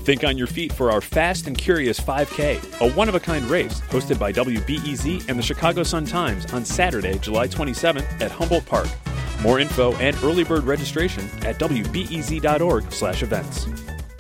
Think on your feet for our Fast and Curious 5K, a one-of-a-kind race hosted by WBEZ and the Chicago Sun-Times on Saturday, July 27th at Humboldt Park. More info and early bird registration at wbez.org/events.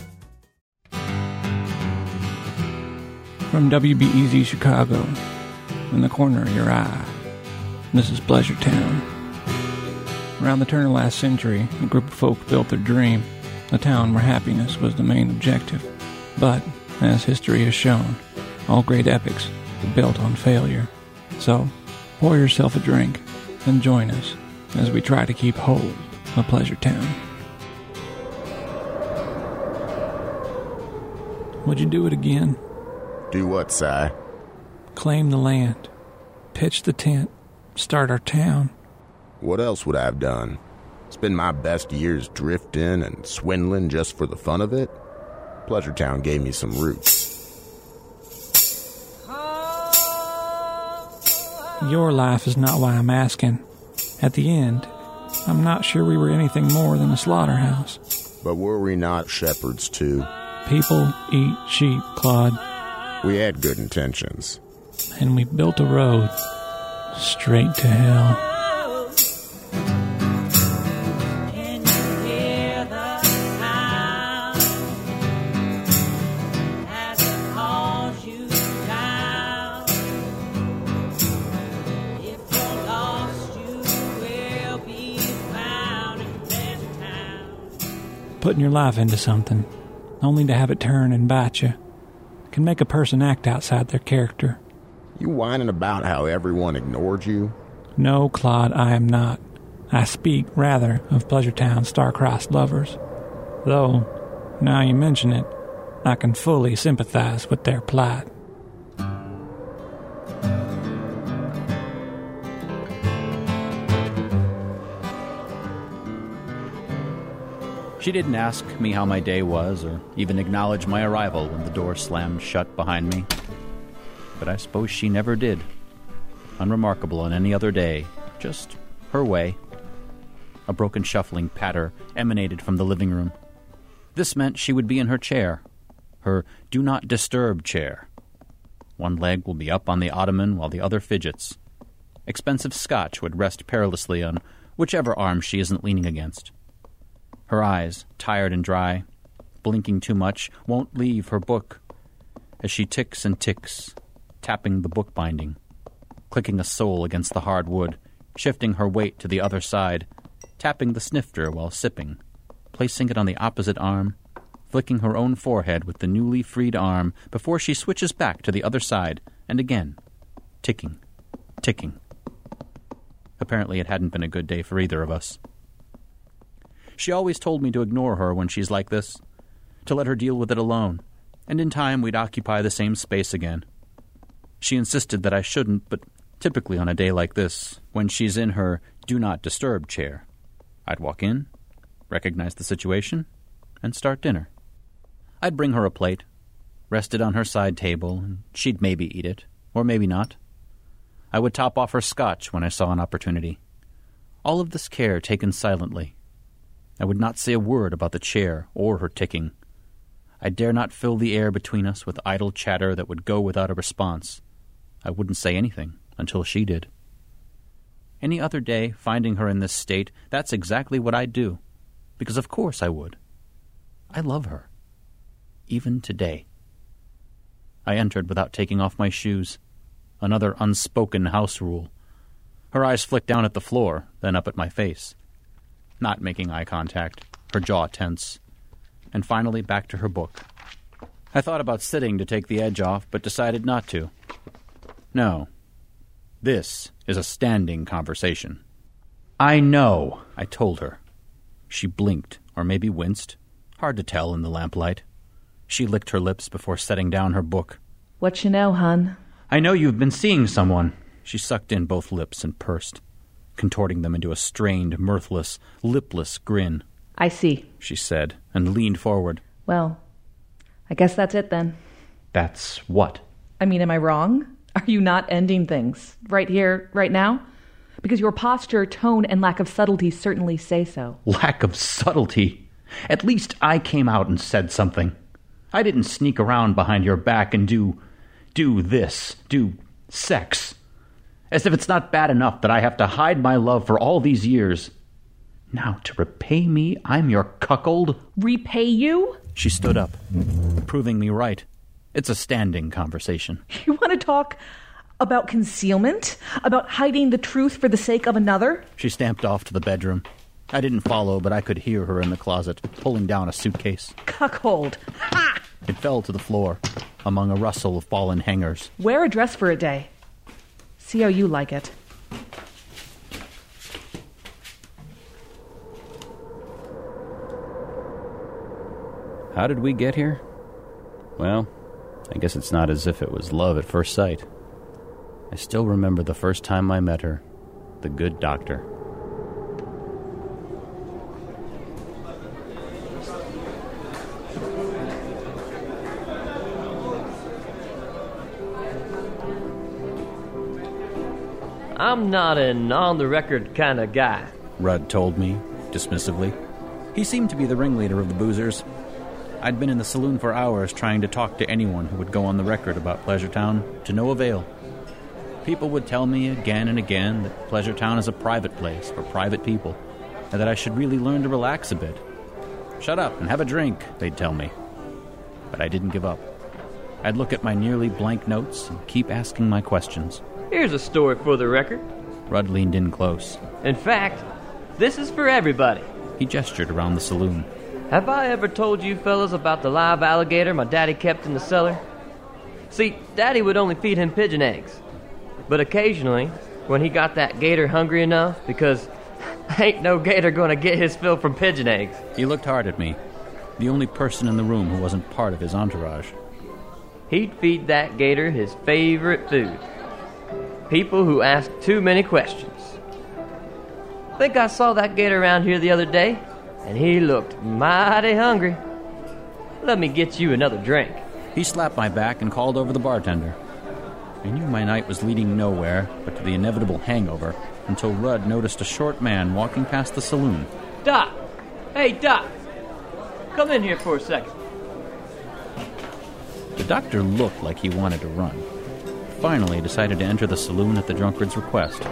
From WBEZ Chicago, in the corner of your eye, this is Pleasure Town. Around the turn of last century, a group of folk built their dream, a town where happiness was the main objective. But, as history has shown, all great epics are built on failure. So, pour yourself a drink and join us as we try to keep hold of Pleasure Town. Would you do it again? Do what, Si? Claim the land, pitch the tent, start our town. What else would I have done? Spend my best years drifting and swindling just for the fun of it? Pleasure Town gave me some roots. Your life is not why I'm asking. At the end, I'm not sure we were anything more than a slaughterhouse. But were we not shepherds, too? People eat sheep, Claude. We had good intentions. And we built a road straight to hell. Putting your life into something, only to have it turn and bite you, can make a person act outside their character. You whining about how everyone ignored you? No, Claude, I am not. I speak, rather, of Pleasure Town's star-crossed lovers. Though, now you mention it, I can fully sympathize with their plight. She didn't ask me how my day was, or even acknowledge my arrival when the door slammed shut behind me. But I suppose she never did. Unremarkable on any other day, just her way. A broken shuffling patter emanated from the living room. This meant she would be in her chair, her do not disturb chair. One leg will be up on the ottoman while the other fidgets. Expensive scotch would rest perilously on whichever arm she isn't leaning against. Her eyes, tired and dry, blinking too much, won't leave her book as she ticks and ticks, tapping the book binding, clicking a sole against the hard wood, shifting her weight to the other side, tapping the snifter while sipping, placing it on the opposite arm, flicking her own forehead with the newly freed arm before she switches back to the other side, and again, ticking, ticking. Apparently it hadn't been a good day for either of us. She always told me to ignore her when she's like this, to let her deal with it alone, and in time we'd occupy the same space again. She insisted that I shouldn't, but typically on a day like this, when she's in her do not disturb chair, I'd walk in, recognize the situation, and start dinner. I'd bring her a plate, rest it on her side table, and she'd maybe eat it, or maybe not. I would top off her scotch when I saw an opportunity. All of this care taken silently. I would not say a word about the chair or her ticking. I dare not fill the air between us with idle chatter that would go without a response. I wouldn't say anything until she did. Any other day, finding her in this state, that's exactly what I'd do. Because of course I would. I love her. Even today. I entered without taking off my shoes. Another unspoken house rule. Her eyes flicked down at the floor, then up at my face. Not making eye contact, her jaw tense, and finally back to her book. I thought about sitting to take the edge off, but decided not to. No. This is a standing conversation. I know, I told her. She blinked, or maybe winced. Hard to tell in the lamplight. She licked her lips before setting down her book. What you know, hun? I know you've been seeing someone. She sucked in both lips and pursed, contorting them into a strained, mirthless, lipless grin. I see, she said, and leaned forward. Well, I guess that's it then. That's what? I mean, am I wrong? Are you not ending things? Right here, right now? Because your posture, tone, and lack of subtlety certainly say so. Lack of subtlety? At least I came out and said something. I didn't sneak around behind your back and do sex. As if it's not bad enough that I have to hide my love for all these years. Now, to repay me, I'm your cuckold? Repay you? She stood up, proving me right. It's a standing conversation. You want to talk about concealment? About hiding the truth for the sake of another? She stamped off to the bedroom. I didn't follow, but I could hear her in the closet, pulling down a suitcase. Cuckold. Ha! It fell to the floor, among a rustle of fallen hangers. Wear a dress for a day. See how you like it. How did we get here? Well, I guess it's not as if it was love at first sight. I still remember the first time I met her, the good doctor. I'm not an on-the-record kind of guy. Rudd told me, dismissively. He seemed to be the ringleader of the boozers. I'd been in the saloon for hours trying to talk to anyone who would go on the record about Pleasuretown, to no avail. People would tell me again and again that Pleasuretown is a private place for private people, and that I should really learn to relax a bit. Shut up and have a drink, they'd tell me. But I didn't give up. I'd look at my nearly blank notes and keep asking my questions. Here's a story for the record. Rudd leaned in close. In fact, this is for everybody. He gestured around the saloon. Have I ever told you fellas about the live alligator my daddy kept in the cellar? See, Daddy would only feed him pigeon eggs. But occasionally, when he got that gator hungry enough, because ain't no gator gonna get his fill from pigeon eggs. He looked hard at me, the only person in the room who wasn't part of his entourage. He'd feed that gator his favorite food. People who ask too many questions. Think I saw that gator around here the other day, and he looked mighty hungry. Let me get you another drink. He slapped my back and called over the bartender. I knew my night was leading nowhere but to the inevitable hangover until Rudd noticed a short man walking past the saloon. Doc! Hey, Doc! Come in here for a second. The doctor looked like he wanted to run. Finally decided to enter the saloon at the drunkard's request.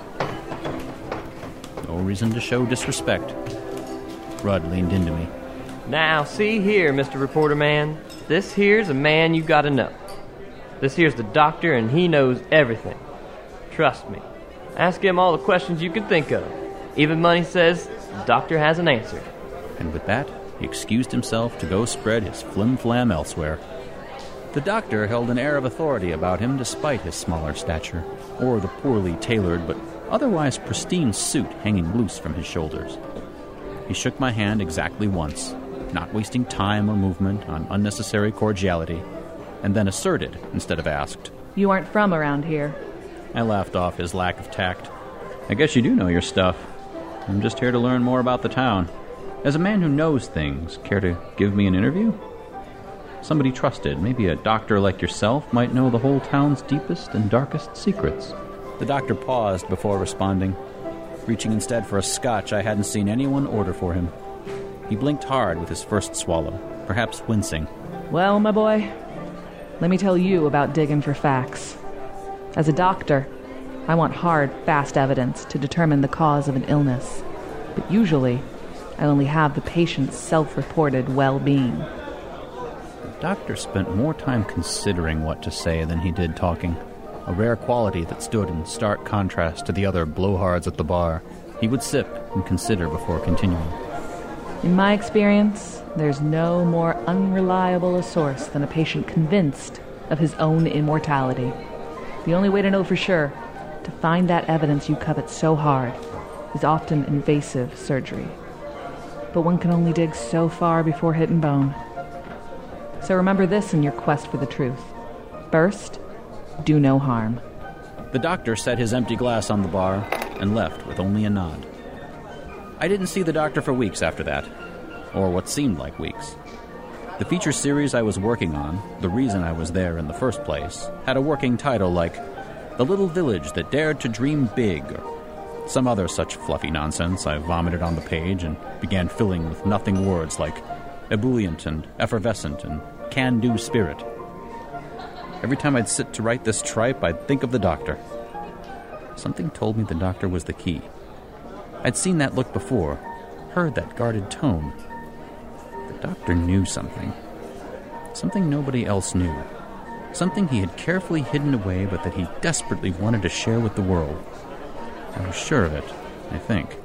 No reason to show disrespect. Rudd leaned into me. Now, see here, Mr. Reporter Man. This here's a man you gotta know. This here's the doctor, and he knows everything. Trust me. Ask him all the questions you can think of. Even Money says the doctor has an answer. And with that, he excused himself to go spread his flim-flam elsewhere. The doctor held an air of authority about him despite his smaller stature, or the poorly tailored but otherwise pristine suit hanging loose from his shoulders. He shook my hand exactly once, not wasting time or movement on unnecessary cordiality, and then asserted instead of asked. You aren't from around here. I laughed off his lack of tact. I guess you do know your stuff. I'm just here to learn more about the town. As a man who knows things, care to give me an interview? Somebody trusted, maybe a doctor like yourself, might know the whole town's deepest and darkest secrets. The doctor paused before responding, reaching instead for a scotch I hadn't seen anyone order for him. He blinked hard with his first swallow, perhaps wincing. Well, my boy, let me tell you about digging for facts. As a doctor, I want hard, fast evidence to determine the cause of an illness. But usually, I only have the patient's self-reported well-being. The doctor spent more time considering what to say than he did talking, a rare quality that stood in stark contrast to the other blowhards at the bar. He would sip and consider before continuing. In my experience, there's no more unreliable a source than a patient convinced of his own immortality. The only way to know for sure, to find that evidence you covet so hard, is often invasive surgery. But one can only dig so far before hitting bone. So remember this in your quest for the truth. First, do no harm. The doctor set his empty glass on the bar and left with only a nod. I didn't see the doctor for weeks after that, or what seemed like weeks. The feature series I was working on, the reason I was there in the first place, had a working title like The Little Village That Dared to Dream Big, or some other such fluffy nonsense I vomited on the page and began filling with nothing words like ebullient and effervescent and can-do spirit. Every time I'd sit to write this tripe, I'd think of the doctor. Something told me the doctor was the key. I'd seen that look before, heard that guarded tone. The doctor knew something. Something nobody else knew. Something he had carefully hidden away, but that he desperately wanted to share with the world. I was sure of it, I think.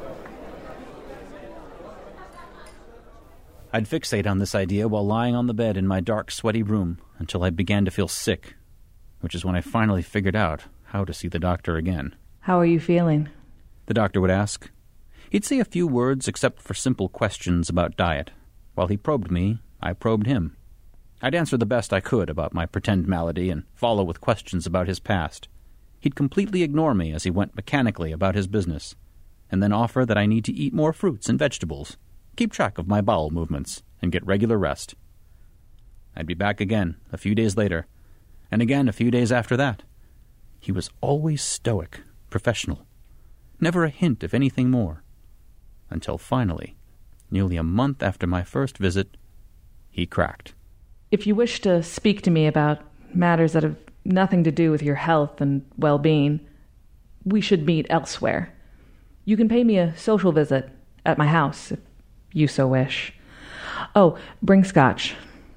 I'd fixate on this idea while lying on the bed in my dark, sweaty room until I began to feel sick, which is when I finally figured out how to see the doctor again. How are you feeling? The doctor would ask. He'd say a few words except for simple questions about diet. While he probed me, I probed him. I'd answer the best I could about my pretend malady and follow with questions about his past. He'd completely ignore me as he went mechanically about his business, and then offer that I need to eat more fruits and vegetables, keep track of my bowel movements, and get regular rest. I'd be back again a few days later, and again a few days after that. He was always stoic, professional, never a hint of anything more, until finally, nearly a month after my first visit, he cracked. If you wish to speak to me about matters that have nothing to do with your health and well-being, we should meet elsewhere. You can pay me a social visit at my house, if you so wish. Oh, bring scotch.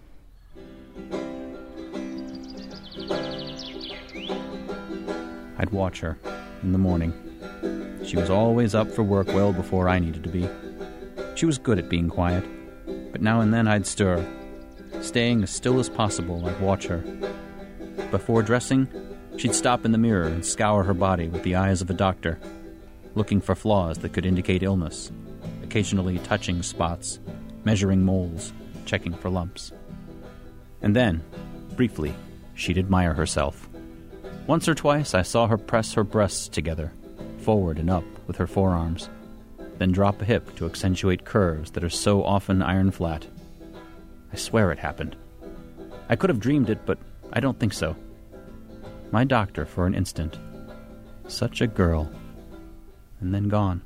I'd watch her in the morning. She was always up for work well before I needed to be. She was good at being quiet, but now and then I'd stir. Staying as still as possible, I'd watch her. Before dressing, she'd stop in the mirror and scour her body with the eyes of a doctor, looking for flaws that could indicate illness, occasionally touching spots, measuring moles, checking for lumps. And then, briefly, she'd admire herself. Once or twice I saw her press her breasts together, forward and up with her forearms, then drop a hip to accentuate curves that are so often iron flat. I swear it happened. I could have dreamed it, but I don't think so. My doctor for an instant. Such a girl. And then gone.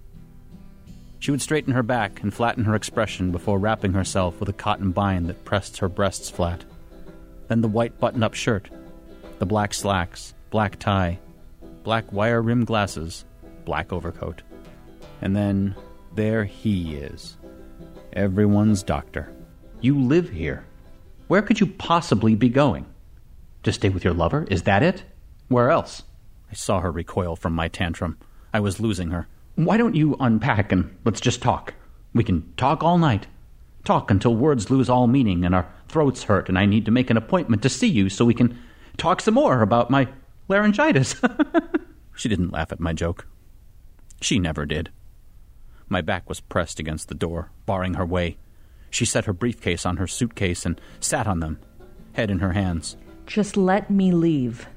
She would straighten her back and flatten her expression before wrapping herself with a cotton bind that pressed her breasts flat. Then the white button-up shirt, the black slacks, black tie, black wire-rimmed glasses, black overcoat. And then there he is. Everyone's doctor. You live here. Where could you possibly be going? To stay with your lover? Is that it? Where else? I saw her recoil from my tantrum. I was losing her. Why don't you unpack and let's just talk? We can talk all night. Talk until words lose all meaning and our throats hurt and I need to make an appointment to see you so we can talk some more about my laryngitis. She didn't laugh at my joke. She never did. My back was pressed against the door, barring her way. She set her briefcase on her suitcase and sat on them, head in her hands. Just let me leave.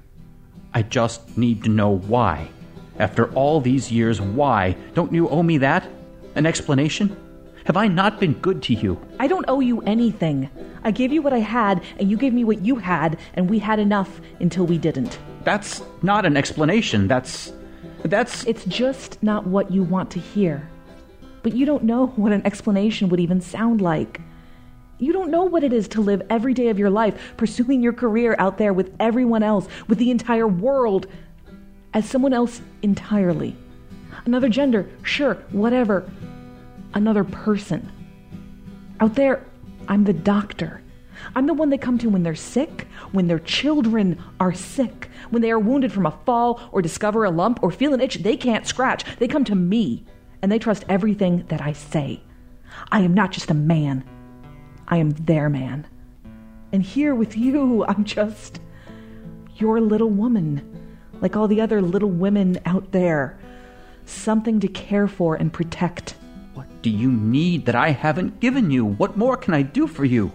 I just need to know why. After all these years, why? Don't you owe me that? An explanation? Have I not been good to you? I don't owe you anything. I gave you what I had, and you gave me what you had, and we had enough until we didn't. That's not an explanation. That's... It's just not what you want to hear. But you don't know what an explanation would even sound like. You don't know what it is to live every day of your life, pursuing your career out there with everyone else, with the entire world, as someone else entirely. Another gender, sure, whatever. Another person. Out there, I'm the doctor. I'm the one they come to when they're sick, when their children are sick, when they are wounded from a fall or discover a lump or feel an itch they can't scratch. They come to me, and they trust everything that I say. I am not just a man. I am their man. And here with you, I'm just your little woman, like all the other little women out there. Something to care for and protect. What do you need that I haven't given you? What more can I do for you?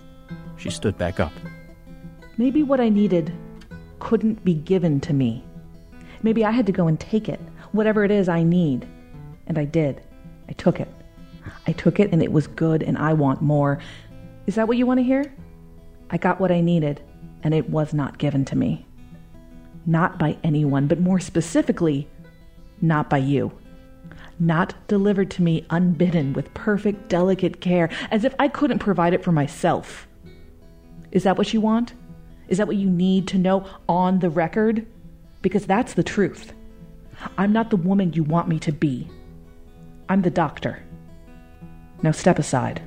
She stood back up. Maybe what I needed couldn't be given to me. Maybe I had to go and take it, whatever it is I need. And I did. I took it. I took it and it was good and I want more. Is that what you want to hear? I got what I needed and it was not given to me. Not by anyone, but more specifically, not by you. Not delivered to me unbidden with perfect, delicate care, as if I couldn't provide it for myself. Is that what you want? Is that what you need to know on the record? Because that's the truth. I'm not the woman you want me to be. I'm the doctor. Now step aside.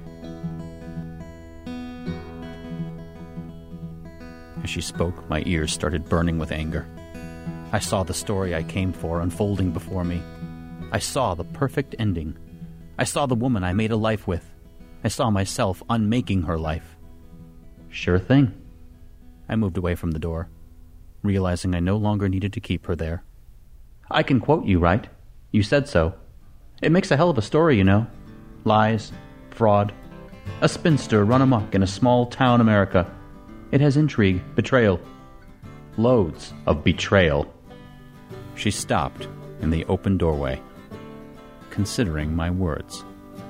As she spoke, my ears started burning with anger. I saw the story I came for unfolding before me. I saw the perfect ending. I saw the woman I made a life with. I saw myself unmaking her life. Sure thing. I moved away from the door, realizing I no longer needed to keep her there. I can quote you, right? You said so. It makes a hell of a story, you know. Lies, fraud, a spinster run amok in a small town America. It has intrigue, betrayal, loads of betrayal. She stopped in the open doorway, considering my words.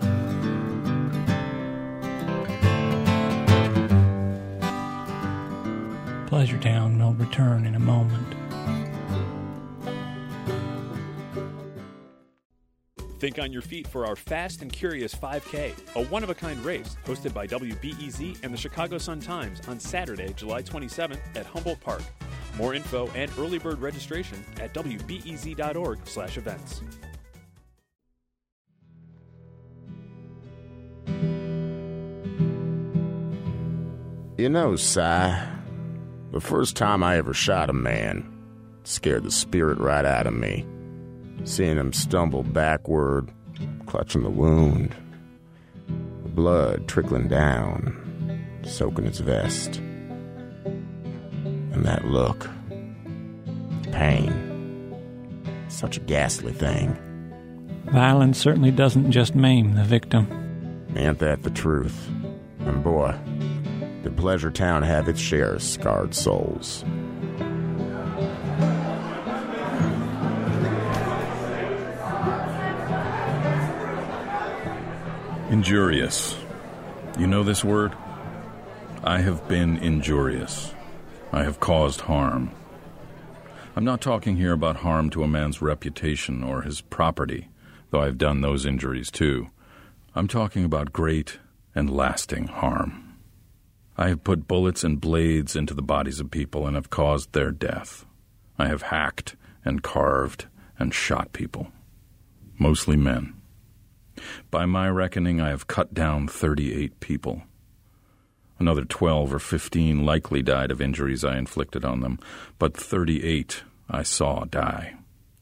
Pleasure Town will return in a moment. Think on your feet for our Fast and Curious 5K, a one-of-a-kind race hosted by WBEZ and the Chicago Sun-Times on Saturday, July 27th at Humboldt Park. More info and early bird registration at wbez.org/events. You know, Si, the first time I ever shot a man scared the spirit right out of me. Seeing him stumble backward, clutching the wound, the blood trickling down, soaking his vest. And that look, pain, such a ghastly thing. Violence certainly doesn't just maim the victim. Ain't that the truth? And boy, did Pleasure Town have its share of scarred souls. Injurious. You know this word? I have been injurious. I have caused harm. I'm not talking here about harm to a man's reputation or his property, though I've done those injuries too. I'm talking about great and lasting harm. I have put bullets and blades into the bodies of people and have caused their death. I have hacked and carved and shot people, mostly men. By my reckoning, I have cut down 38 people. Another 12 or 15 likely died of injuries I inflicted on them, but 38 I saw die.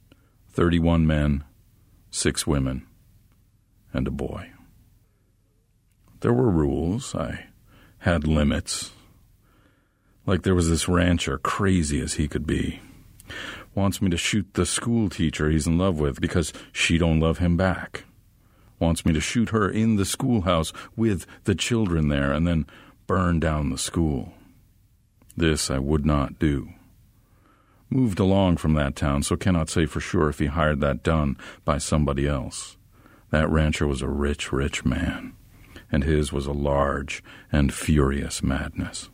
31 men, 6 women, and a boy. There were rules. I had limits. Like there was this rancher, crazy as he could be. Wants me to shoot the school teacher he's in love with because she don't love him back. Wants me to shoot her in the schoolhouse with the children there and then burn down the school. This I would not do. Moved along from that town, so cannot say for sure if he hired that done by somebody else. That rancher was a rich, rich man, and his was a large and furious madness.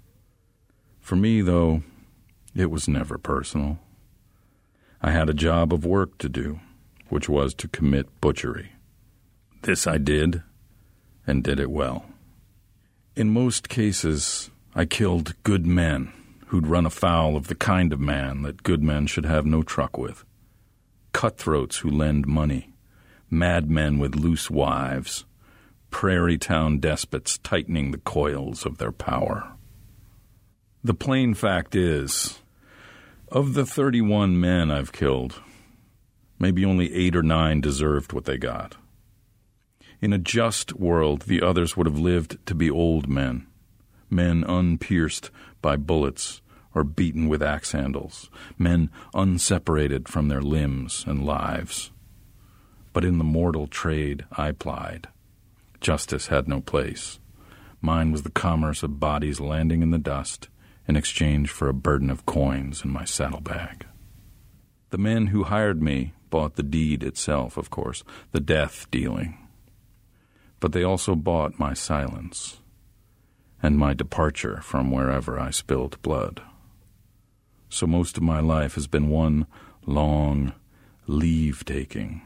For me, though, it was never personal. I had a job of work to do, which was to commit butchery. This I did, and did it well. In most cases, I killed good men who'd run afoul of the kind of man that good men should have no truck with. Cutthroats who lend money, madmen with loose wives, prairie town despots tightening the coils of their power. The plain fact is, of the 31 men I've killed, maybe only 8 or 9 deserved what they got. In a just world, the others would have lived to be old men, men unpierced by bullets or beaten with axe handles, men unseparated from their limbs and lives. But in the mortal trade I plied, justice had no place. Mine was the commerce of bodies landing in the dust in exchange for a burden of coins in my saddlebag. The men who hired me bought the deed itself, of course, the death dealing. But they also bought my silence and my departure from wherever I spilled blood. So most of my life has been one long leave-taking.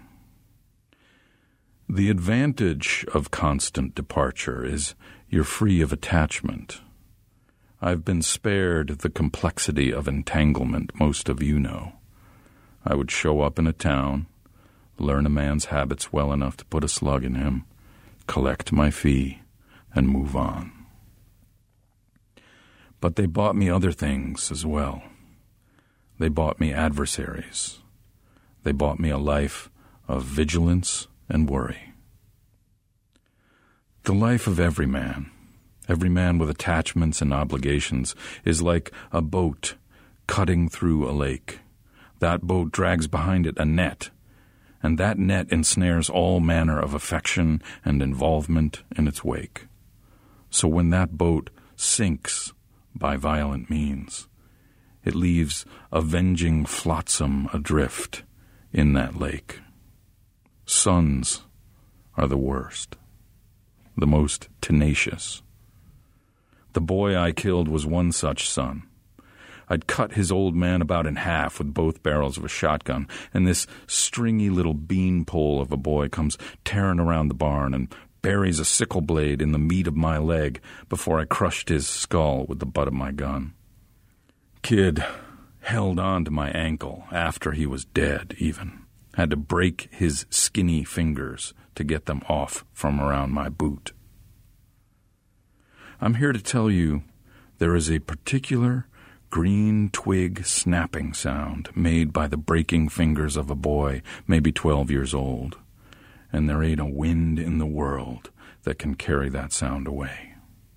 The advantage of constant departure is you're free of attachment. I've been spared the complexity of entanglement most of you know. I would show up in a town, learn a man's habits well enough to put a slug in him, collect my fee, and move on. But they bought me other things as well. They bought me adversaries. They bought me a life of vigilance and worry. The life of every man with attachments and obligations, is like a boat cutting through a lake. That boat drags behind it a net, and that net ensnares all manner of affection and involvement in its wake. So when that boat sinks by violent means, it leaves avenging flotsam adrift in that lake. Sons are the worst, the most tenacious. The boy I killed was one such son. I'd cut his old man about in half with both barrels of a shotgun, and this stringy little beanpole of a boy comes tearing around the barn and buries a sickle blade in the meat of my leg before I crushed his skull with the butt of my gun. Kid held on to my ankle after he was dead, even. Had to break his skinny fingers to get them off from around my boot. I'm here to tell you there is a particular green twig snapping sound made by the breaking fingers of a boy maybe 12 years old, and there ain't a wind in the world that can carry that sound away.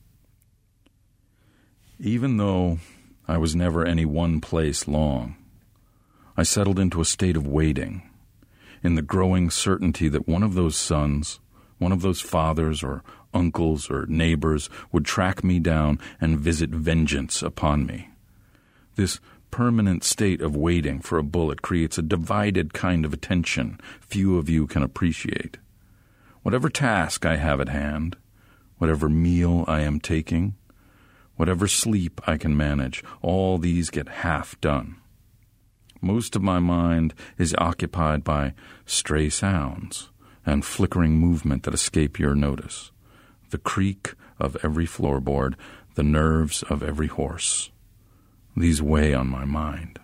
Even though I was never any one place long, I settled into a state of waiting, in the growing certainty that one of those sons, one of those fathers or uncles or neighbors would track me down and visit vengeance upon me. This permanent state of waiting for a bullet creates a divided kind of attention few of you can appreciate. Whatever task I have at hand, whatever meal I am taking, whatever sleep I can manage, all these get half done. Most of my mind is occupied by stray sounds and flickering movement that escape your notice. The creak of every floorboard, the nerves of every horse. These weigh on my mind.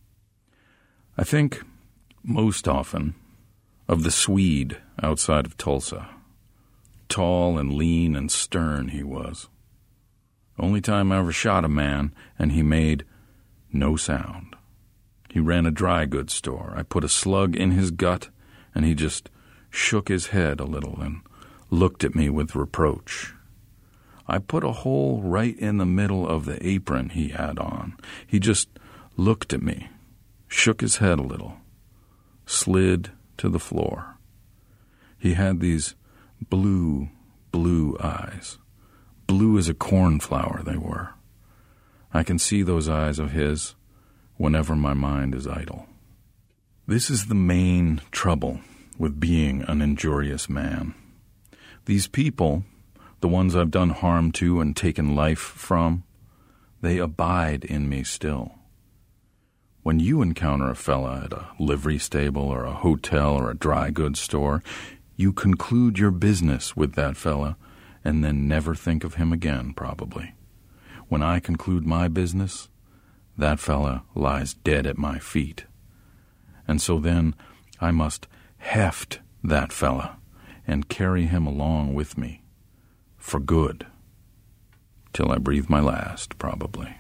I think, most often, of the Swede outside of Tulsa. Tall and lean and stern he was. Only time I ever shot a man, and he made no sound. He ran a dry goods store. I put a slug in his gut, and he just shook his head a little and looked at me with reproach. I put a hole right in the middle of the apron he had on. He just looked at me, shook his head a little, slid to the floor. He had these blue eyes. Blue as a cornflower they were. I can see those eyes of his whenever my mind is idle. This is the main trouble with being an injurious man. These people, the ones I've done harm to and taken life from, they abide in me still. When you encounter a fella at a livery stable or a hotel or a dry goods store, you conclude your business with that fella and then never think of him again, probably. When I conclude my business, that fella lies dead at my feet. And so then I must heft that fella and carry him along with me, for good, till I breathe my last, probably.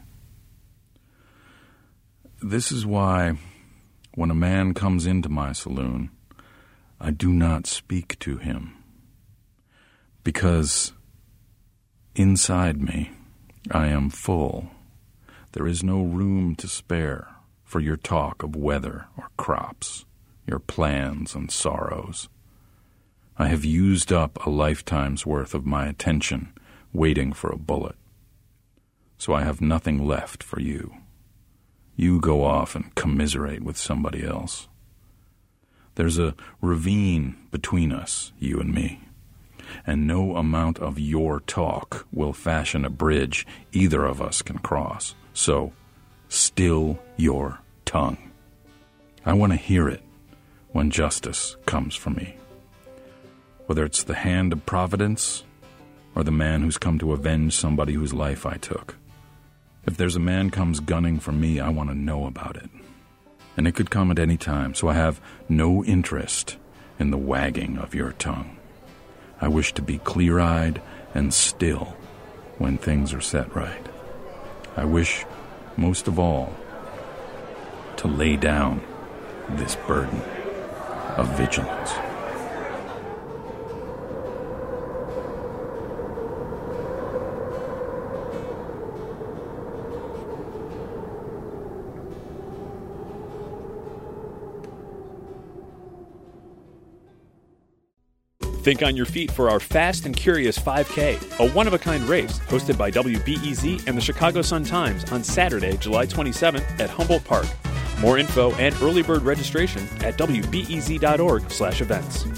This is why, when a man comes into my saloon, I do not speak to him, because inside me I am full. There is no room to spare for your talk of weather or crops, your plans and sorrows. I have used up a lifetime's worth of my attention waiting for a bullet. So I have nothing left for you. You go off and commiserate with somebody else. There's a ravine between us, you and me, and no amount of your talk will fashion a bridge either of us can cross. So, still your tongue. I want to hear it when justice comes for me. Whether it's the hand of Providence or the man who's come to avenge somebody whose life I took. If there's a man comes gunning for me, I want to know about it. And it could come at any time, so I have no interest in the wagging of your tongue. I wish to be clear-eyed and still when things are set right. I wish, most of all, to lay down this burden of vigilance. Think on your feet for our Fast and Curious 5K, a one-of-a-kind race hosted by WBEZ and the Chicago Sun-Times on Saturday, July 27th at Humboldt Park. More info and early bird registration at wbez.org/events.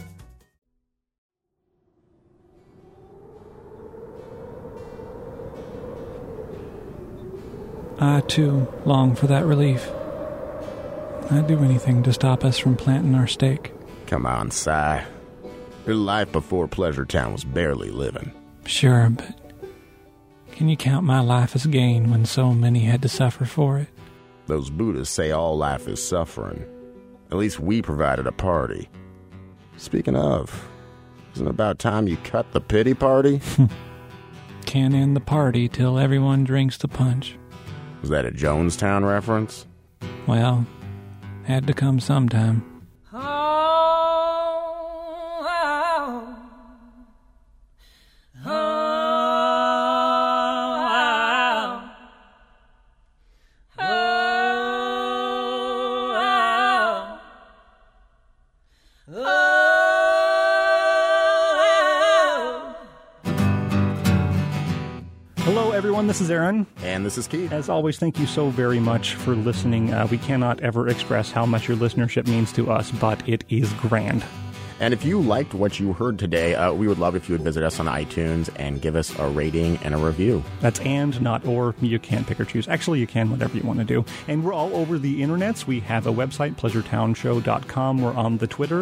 I, too, long for that relief. I'd do anything to stop us from planting our stake. Come on, Si. Your life before Pleasure Town was barely living. Sure, but can you count my life as gain when so many had to suffer for it? Those Buddhists say all life is suffering. At least we provided a party. Speaking of, isn't it about time you cut the pity party? Can't end the party till everyone drinks the punch. Was that a Jonestown reference? Well, had to come sometime. Hello, everyone. This is Aaron. And this is Keith. As always, thank you so very much for listening. We cannot ever express how much your listenership means to us, but it is grand. And if you liked what you heard today, we would love if you would visit us on iTunes and give us a rating and a review. That's and, not or. You can't pick or choose. Actually, you can, whatever you want to do. And we're all over the internets. We have a website, PleasureTownShow.com. We're on the Twitter,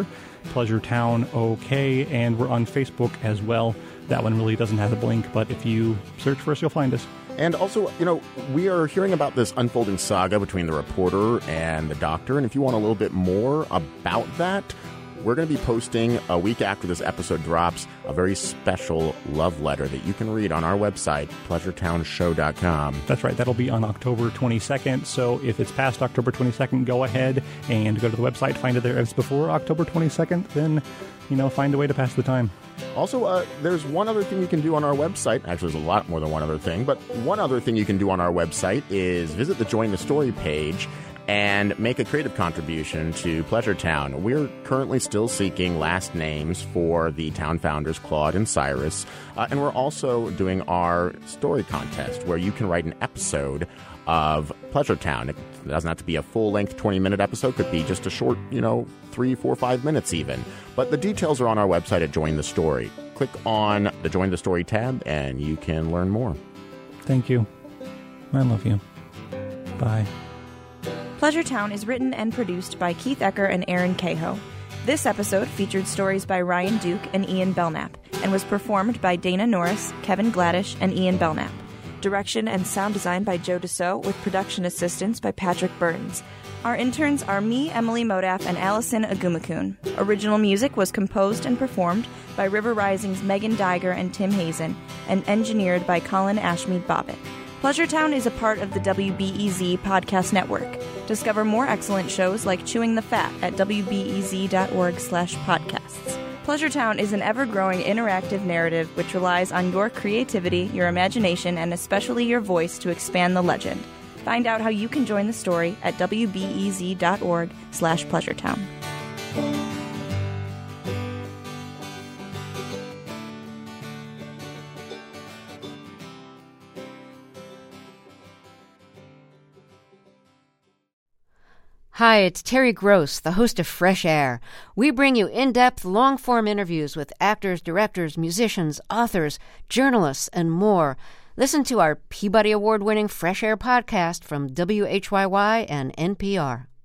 PleasureTownOK, and we're on Facebook as well. That one really doesn't have a blink, but if you search for us, you'll find us. And also, we are hearing about this unfolding saga between the reporter and the doctor, and if you want a little bit more about that, we're going to be posting a week after this episode drops a very special love letter that you can read on our website, PleasureTownShow.com. That's right. That'll be on October 22nd. So if it's past October 22nd, go ahead and go to the website, find it there. If it's before October 22nd, then, find a way to pass the time. Also, there's one other thing you can do on our website. Actually, there's a lot more than one other thing. But one other thing you can do on our website is visit the Join the Story page and make a creative contribution to Pleasure Town. We're currently still seeking last names for the town founders, Claude and Cyrus. And we're also doing our story contest where you can write an episode of Pleasure Town. It doesn't have to be a full-length 20-minute episode. It could be just a short, 3, 4, 5 minutes even. But the details are on our website at Join the Story. Click on the Join the Story tab and you can learn more. Thank you. I love you. Bye. Pleasure Town is written and produced by Keith Ecker and Aaron Cahoe. This episode featured stories by Ryan Duke and Ian Belknap and was performed by Dana Norris, Kevin Gladish, and Ian Belknap. Direction and sound design by Joe Dassault with production assistance by Patrick Burns. Our interns are me, Emily Modaf, and Allison Agumakun. Original music was composed and performed by River Rising's Megan Diger and Tim Hazen and engineered by Colin Ashmead Bobbitt. Pleasure Town is a part of the WBEZ podcast network. Discover more excellent shows like Chewing the Fat at wbez.org/podcasts. Pleasure Town is an ever-growing interactive narrative which relies on your creativity, your imagination, and especially your voice to expand the legend. Find out how you can join the story at wbez.org/PleasureTown. Hi, it's Terry Gross, the host of Fresh Air. We bring you in-depth, long-form interviews with actors, directors, musicians, authors, journalists, and more. Listen to our Peabody Award-winning Fresh Air podcast from WHYY and NPR.